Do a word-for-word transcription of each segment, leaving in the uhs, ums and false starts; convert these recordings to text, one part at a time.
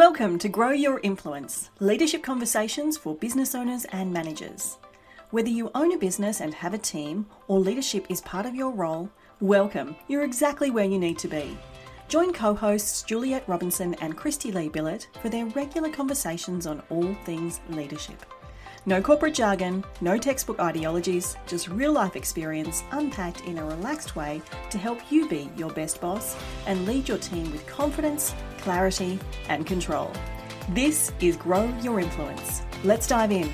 Welcome to Grow Your Influence, leadership conversations for business owners and managers. Whether you own a business and have a team, or leadership is part of your role, welcome. You're exactly where you need to be. Join co-hosts Juliet Robinson and Christy Lee Billett for their regular conversations on all things leadership. No corporate jargon, no textbook ideologies, just real-life experience unpacked in a relaxed way to help you be your best boss and lead your team with confidence, clarity, and control. This is Grow Your Influence. Let's dive in.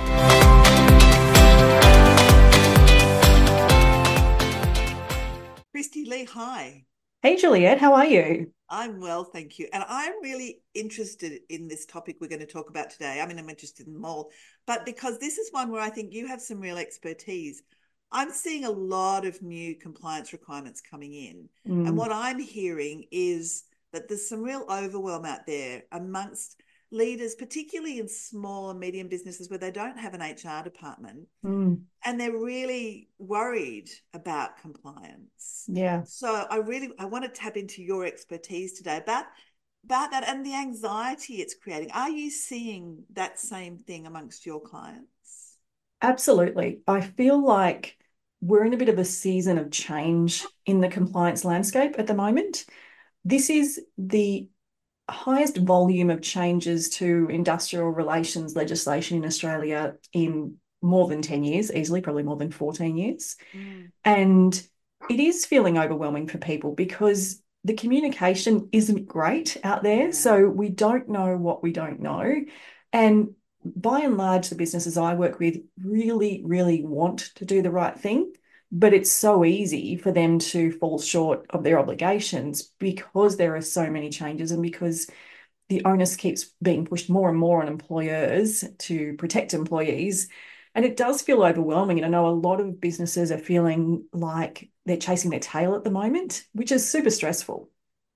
Christy Lee, hi. Hey Juliet, how are you? I'm well, thank you. And I'm really interested in this topic we're going to talk about today. I mean, I'm interested in them all, but because this is one where I think you have some real expertise. I'm seeing a lot of new compliance requirements coming in. Mm. And what I'm hearing is that there's some real overwhelm out there amongst leaders, particularly in small and medium businesses where they don't have an H R department. Mm. And they're really worried about compliance. Yeah. So I really, I want to tap into your expertise today about, about that and the anxiety it's creating. Are you seeing that same thing amongst your clients? Absolutely. I feel like we're in a bit of a season of change in the compliance landscape at the moment. This is the highest volume of changes to industrial relations legislation in Australia in more than ten years, easily, probably more than fourteen years. Mm. And it is feeling overwhelming for people because the communication isn't great out there. Yeah. So we don't know what we don't know. And by and large, the businesses I work with really, really want to do the right thing. But it's so easy for them to fall short of their obligations because there are so many changes and because the onus keeps being pushed more and more on employers to protect employees. And it does feel overwhelming. And I know a lot of businesses are feeling like they're chasing their tail at the moment, which is super stressful.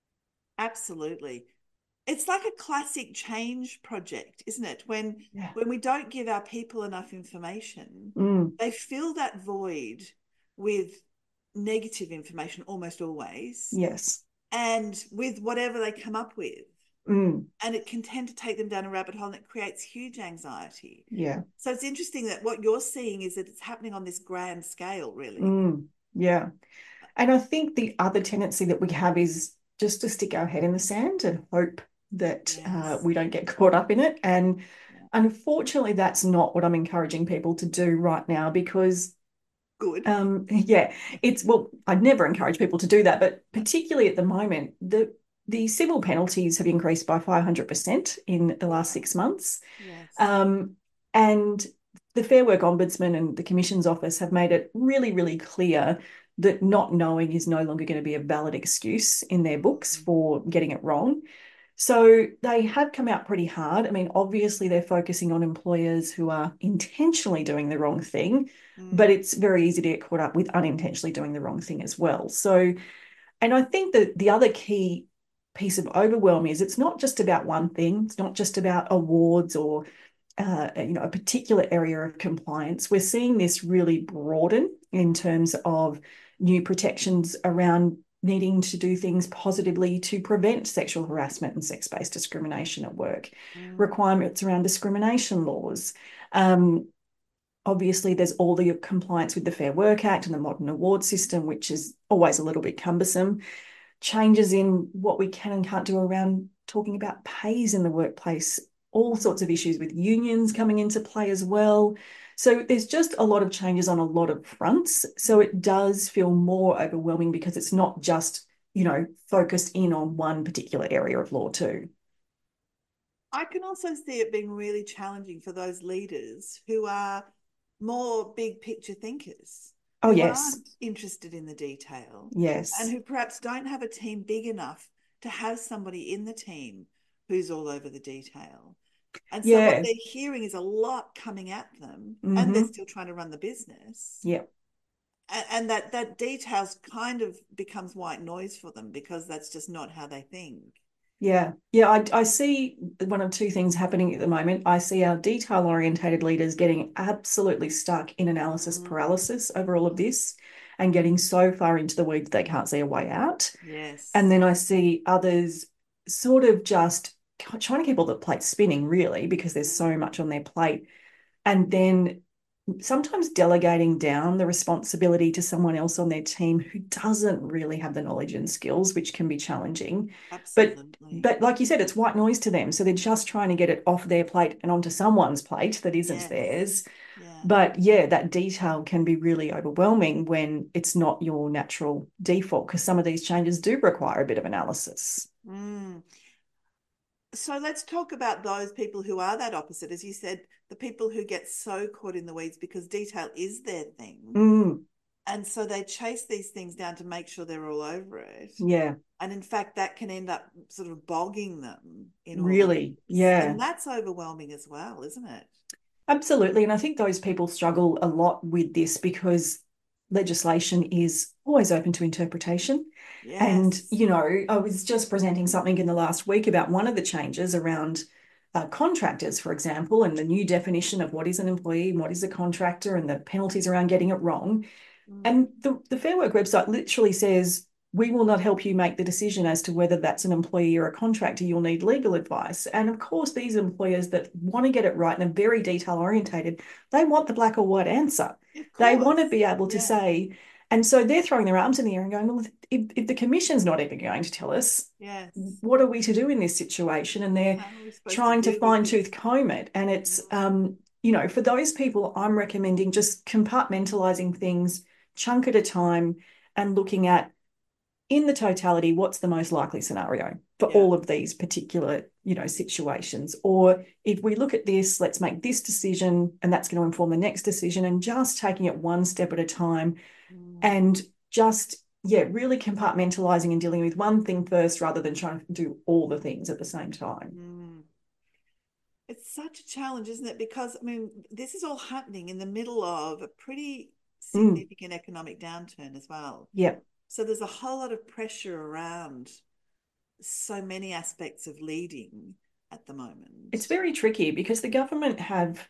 Absolutely. It's like a classic change project, isn't it? When, yeah. when we don't give our people enough information, mm. they fill that void with negative information almost always. Yes. And with whatever they come up with. Mm. And it can tend to take them down a rabbit hole and it creates huge anxiety. Yeah. So it's interesting that what you're seeing is that it's happening on this grand scale, really. Mm. Yeah. And I think the other tendency that we have is just to stick our head in the sand and hope that yes. uh, we don't get caught up in it. And yeah. unfortunately, that's not what I'm encouraging people to do right now because Good. Um, yeah, it's, well, I'd never encourage people to do that, but particularly at the moment, the the civil penalties have increased by five hundred percent in the last six months. Yes. Um, and the Fair Work Ombudsman and the Commission's office have made it really, really clear that not knowing is no longer going to be a valid excuse in their books for getting it wrong. So they have come out pretty hard. I mean, obviously they're focusing on employers who are intentionally doing the wrong thing, mm. but it's very easy to get caught up with unintentionally doing the wrong thing as well. So, and I think that the other key piece of overwhelm is it's not just about one thing. It's not just about awards or, uh, you know, a particular area of compliance. We're seeing this really broaden in terms of new protections around needing to do things positively to prevent sexual harassment and sex-based discrimination at work, mm. requirements around discrimination laws. Um, obviously, there's all the compliance with the Fair Work Act and the modern award system, which is always a little bit cumbersome. Changes in what we can and can't do around talking about pays in the workplace, all sorts of issues with unions coming into play as well. So there's just a lot of changes on a lot of fronts. So it does feel more overwhelming because it's not just, you know, focused in on one particular area of law too. I can also see it being really challenging for those leaders who are more big picture thinkers. Oh, who yes. aren't interested in the detail. Yes. And who perhaps don't have a team big enough to have somebody in the team who's all over the detail. And so yeah. what they're hearing is a lot coming at them, mm-hmm. and they're still trying to run the business. Yeah. And, and that that details kind of becomes white noise for them because that's just not how they think. Yeah. Yeah, I, I see one of two things happening at the moment. I see our detail-orientated leaders getting absolutely stuck in analysis mm-hmm. paralysis over all of this and getting so far into the weeds they can't see a way out. Yes. And then I see others sort of just trying to keep all the plates spinning, really, because there's so much on their plate. And then sometimes delegating down the responsibility to someone else on their team who doesn't really have the knowledge and skills, which can be challenging. But Absolutely. but like you said, it's white noise to them. So they're just trying to get it off their plate and onto someone's plate that isn't Yes. theirs. Yeah. But yeah, that detail can be really overwhelming when it's not your natural default, because some of these changes do require a bit of analysis. Mm. So let's talk about those people who are that opposite. As you said, the people who get so caught in the weeds because detail is their thing. Mm, And so they chase these things down to make sure they're all over it. yeah, And in fact, that can end up sort of bogging them in all of really. this. Yeah. And that's overwhelming as well, isn't it? Absolutely. And I think those people struggle a lot with this because legislation is always open to interpretation. And, Yes. you know, I was just presenting something in the last week about one of the changes around uh, contractors, for example, and the new definition of what is an employee and what is a contractor and the penalties around getting it wrong. Mm. And the, the Fair Work website literally says, we will not help you make the decision as to whether that's an employee or a contractor. You'll need legal advice. And of course, these employers that want to get it right and are very detail orientated, they want the black or white answer. Of They want to course. be able to Yeah. say, and so they're throwing their arms in the air and going, well, if, if the commission's not even going to tell us, Yes. what are we to do in this situation? And they're How are we supposed to trying to deal with fine this? tooth comb it. And it's, Mm. um, you know, for those people, I'm recommending just compartmentalizing things, chunk at a time, and looking at in the totality, what's the most likely scenario for Yeah. all of these particular, you know, situations? Or if we look at this, let's make this decision, and that's going to inform the next decision, and just taking it one step at a time, Mm. and just yeah, really compartmentalizing and dealing with one thing first rather than trying to do all the things at the same time. Mm. It's such a challenge, isn't it? Because, I mean, this is all happening in the middle of a pretty Mm, significant economic downturn as well. yeah, So there's a whole lot of pressure around so many aspects of leading at the moment. it's very tricky because the government have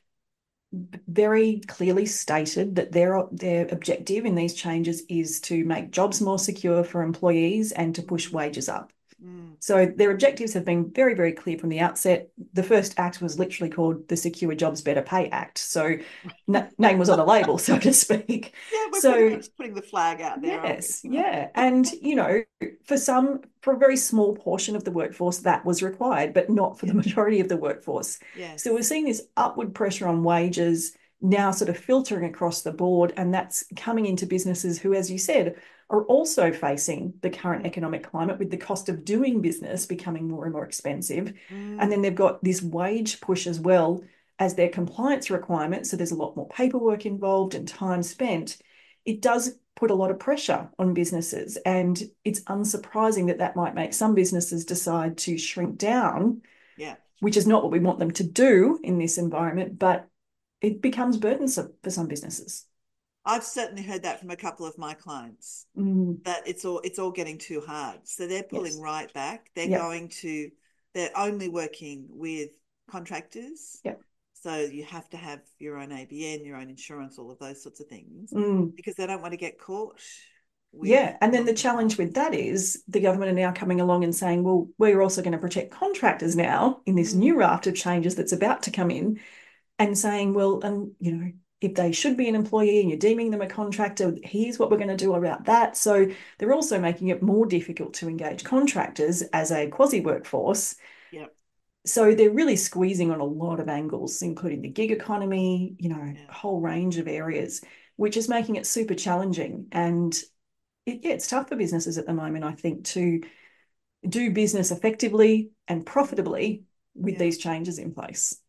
very clearly stated that their their objective in these changes is to make jobs more secure for employees and to push Mm, wages up. mm. So their objectives have been very, very clear from the outset. The first act was literally called the Secure Jobs Better Pay Act. So name was on the label, so to speak. Yeah, we're pretty So much putting the flag out there, aren't we? yes, yeah. And, you know, for some, for a very small portion of the workforce, that was required, but not for the Yeah. majority of the workforce. So we're Yes. seeing this upward pressure on wages now sort of filtering across the board. And that's coming into businesses who, as you said, are also facing the current Mm, economic climate with the cost of doing business becoming more and more expensive. And then mm. they've got this wage push as well as their compliance requirements. So there's a lot more paperwork involved and time spent. It does put a lot of pressure on businesses. And it's unsurprising that that might make some businesses decide to shrink down, Yeah. which is not what we want them to do in this environment, but it becomes burdensome for some businesses. I've certainly heard that from a couple of my clients Mm, that it's all it's all getting too hard. So they're pulling yes. right back. They're Yep. going to they're only working with contractors. Yep. So you have to have your own A B N, your own insurance, all of those sorts of things, Mm, because they don't want to get caught with yeah. And then the challenge with non-compliance. that is the government are now coming along and saying, well, we're also going to protect contractors now in this new Mm, raft of changes that's about to come in, and saying, well, and you know, if they should be an employee and you're deeming them a contractor, here's what we're going to do about that. So they're also making it more difficult to engage contractors as a quasi workforce. yep. So they're really squeezing on a lot of angles, including the gig economy, you know, Yeah. a whole range of areas, which is making it super challenging. And it, yeah, it's tough for businesses at the moment, I think, to do business effectively and Mm, profitably with yeah. these changes in place.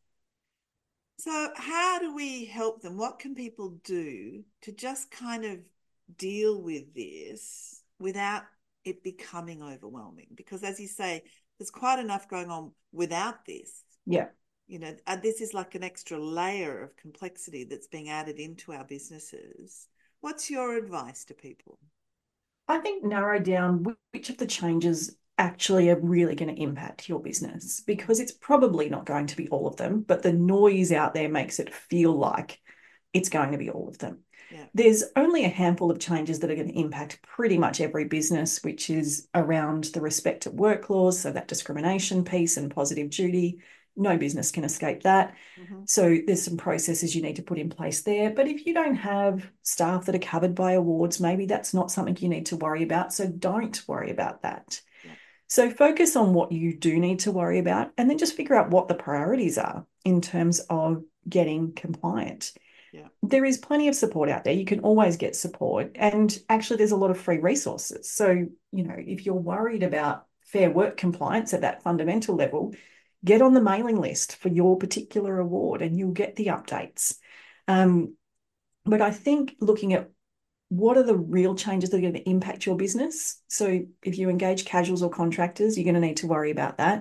So how do we help them? What can people do to just kind of deal with this without it becoming overwhelming? Because as you say, there's quite enough going on without this. Yeah. You know, and this is like an extra layer of complexity that's being added into our businesses. What's your advice to people? I think narrow down which of the changes actually are really going to impact your business, because it's probably not going to be all of them, but the noise out there makes it feel like it's going to be all of them. Yeah. There's only a handful of changes that are going to impact pretty much every business, which is around the respect at work clause, so that discrimination piece and positive duty. No business can escape that. Mm-hmm. So there's some processes you need to put in place there. But if you don't have staff that are covered by awards, maybe that's not something you need to worry about. So don't worry about that. Yeah. So focus on what you do need to worry about, and then just figure out what the priorities are in terms of getting compliant. Yeah. There is plenty of support out there. You can always get support. And actually, there's a lot of free resources. So, you know, if you're worried about fair work compliance at that fundamental level, get on the mailing list for your particular award and you'll get the updates. Um, but I think looking at what are the real changes that are going to impact your business? So if you engage casuals or contractors, you're going to need to worry about that.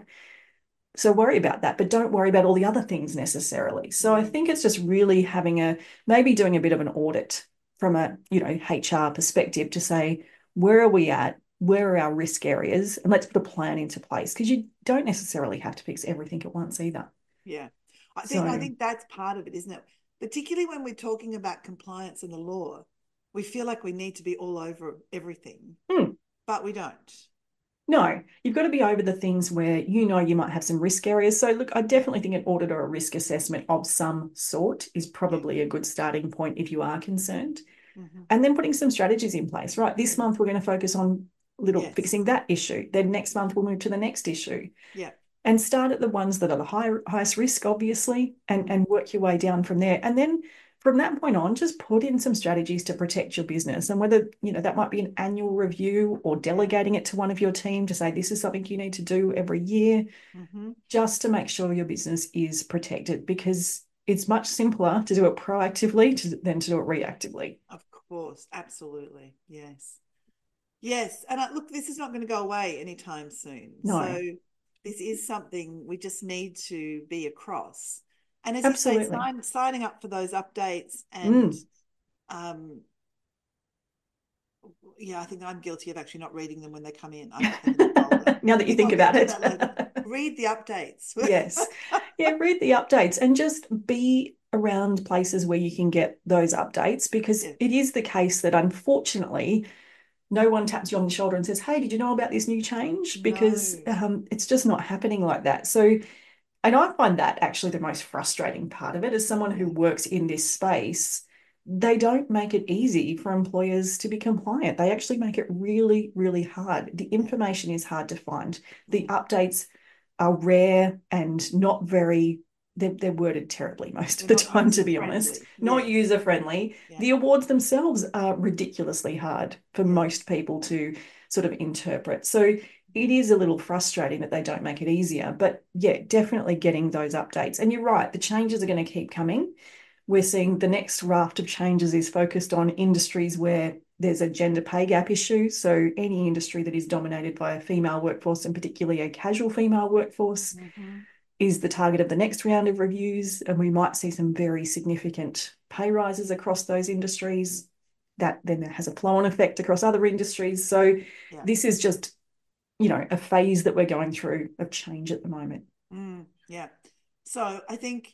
So worry about that, but don't worry about all the other things necessarily. So I think it's just really having a, maybe doing a bit of an audit from a, you know, H R perspective to say, where are we at? Where are our risk areas? And let's put a plan into place, because you don't necessarily have to fix everything at once either. Yeah. I think I So, think that's part of it, isn't it? Particularly when we're talking about compliance and the law, we feel like we need to be all over everything, hmm, but we don't. no, you've got to be over the things where you know you might have some risk areas. So, look, I Yeah. definitely think an audit or a risk assessment of some sort is Yeah. probably a good starting point if you are concerned. Mm-hmm. And then putting some strategies in place. Right, this month we're going to focus on little Yes. fixing that issue. Then next month we'll move to the next issue, Yeah. and start at the ones that are the high, highest risk, obviously, and, Mm-hmm. and work your way down from there. And then from that point on, just put in some strategies to protect your business. And whether, you know, that might be an annual review or delegating it to one of your team to say, this is something you need to do every year, Mm-hmm. just to make sure your business is protected, because it's much simpler to do it proactively to, than to do it reactively. Of course. Absolutely. Yes. Yes. And I, look, this is not going to go away anytime soon. So No, this is something we just need to be across. And as you say, absolutely. sign, signing up for those updates and Mm. um, yeah, I think I'm guilty of actually not reading them when they come in. I put them in the folder. Now I that you think think I'll get about to it. that later. Read the updates. Yes. Yeah, read the updates and just be around places where you can get those updates, because Yeah. it is the case that unfortunately no one taps you on the shoulder and says, hey, did you know about this new change? Because No. um, it's just not happening like that. So, and I find that actually the most frustrating part of it. As someone who Yeah. works in this space, they don't make it easy for employers to be compliant. They actually make it really, really hard. The Yeah. information is hard to find. The Mm. updates are rare and not very, they're, they're worded terribly most of They're the not time, to user be honest. friendly. Not Yes. user friendly. Yeah. The awards themselves are ridiculously hard for Yes. most people to sort of interpret. So it is a little frustrating that they don't make it easier. But yeah, definitely getting those updates. And you're right, the changes are going to keep coming. We're seeing the next raft of changes is focused on industries where there's a gender pay gap issue. So any industry that is dominated by a female workforce, and particularly a casual female workforce, Mm-hmm. is the target of the next round of reviews. And we might see some very significant pay rises across those industries. That then has a flow-on effect across other industries. So Yeah. this is just, you know, a phase that we're going through of change at the moment. Mm. Yeah. So I think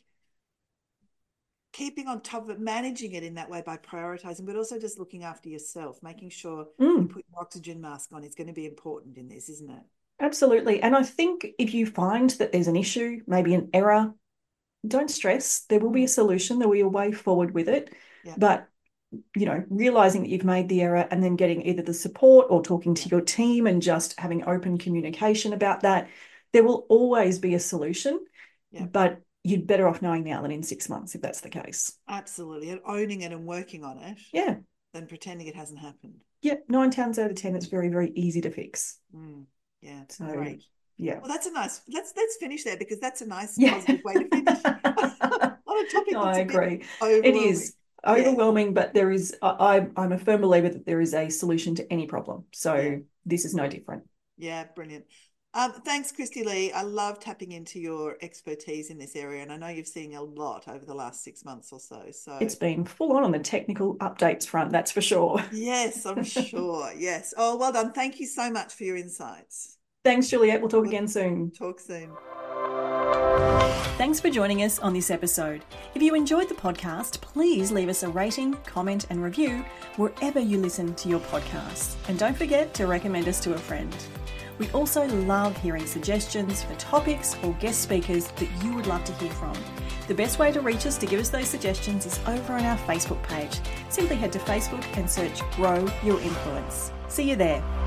keeping on top of it, managing it in that way by prioritizing, but also just looking after yourself, making sure you Mm, put your oxygen mask on is going to be important in this, isn't it? absolutely. And I think if you find that there's an issue, maybe an error, don't stress. There will be a Mm. solution. There will be a way forward with it. Yeah. But, you know, realizing that you've made the error and then getting either the support or talking to Yeah. your team and just having open communication about that, there will always be a solution. Yeah. But you're better off knowing now than in six months if that's the case. Absolutely. And owning it and working on it Yeah. than pretending it hasn't happened. Yeah. Nine times out of ten, it's very, very easy to fix. Mm. Yeah. So, Great. yeah. Well, that's a nice, let's let's finish there because that's a nice Yeah. positive way to finish on a topic No, I that's a bit agree. It overwhelming. is Yes. overwhelming, but there is, I, I'm a firm believer that there is a solution to any problem. Yeah. So this is no different. Yeah, brilliant. Um, thanks, Christy-Lee. I love tapping into your expertise in this area, and I know you've seen a lot over the last six months or so. So, It's been full on on the technical updates front, that's for sure. yes, I'm sure. Yes. Oh, well done. Thank you so much for your insights. Thanks, Juliet. We'll talk We'll again soon. talk soon. Thanks for joining us on this episode. If you enjoyed the podcast, please leave us a rating, comment and review wherever you listen to your podcasts. And don't forget to recommend us to a friend. We also love hearing suggestions for topics or guest speakers that you would love to hear from. The best way to reach us to give us those suggestions is over on our Facebook page. Simply head to Facebook and search Grow Your Influence. See you there.